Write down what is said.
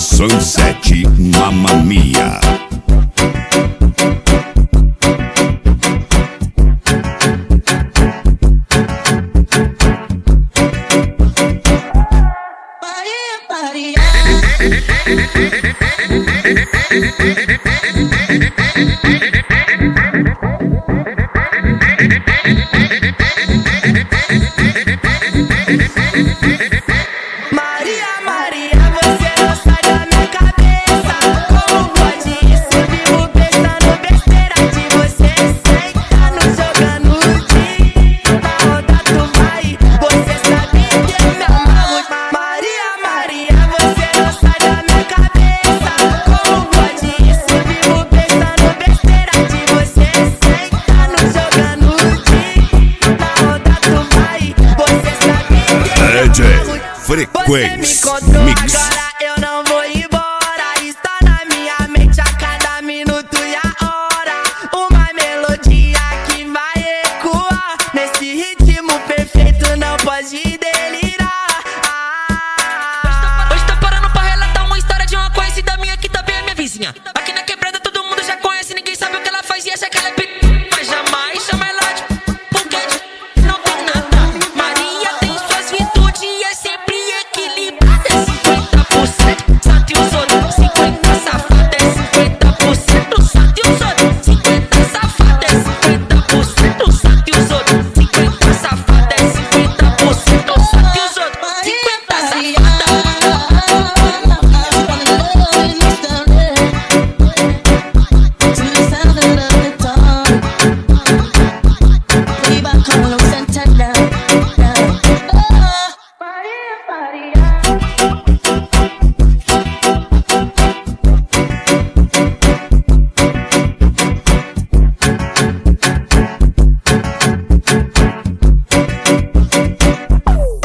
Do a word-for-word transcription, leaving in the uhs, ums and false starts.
Sunset Mamma Mia. Maria, Maria, você não sai da minha cabeça. Como pode isso? Eu vivo pensando besteira de você. Senta no jogando de na roda tu vai. Você sabe que eu me amarro. Maria, Maria, você não sai da minha cabeça. Como pode isso? Eu vivo pensando besteira de você. Senta no jogando de na roda tu vai. Você sabe que eu me amarro. D J Frequência Mix.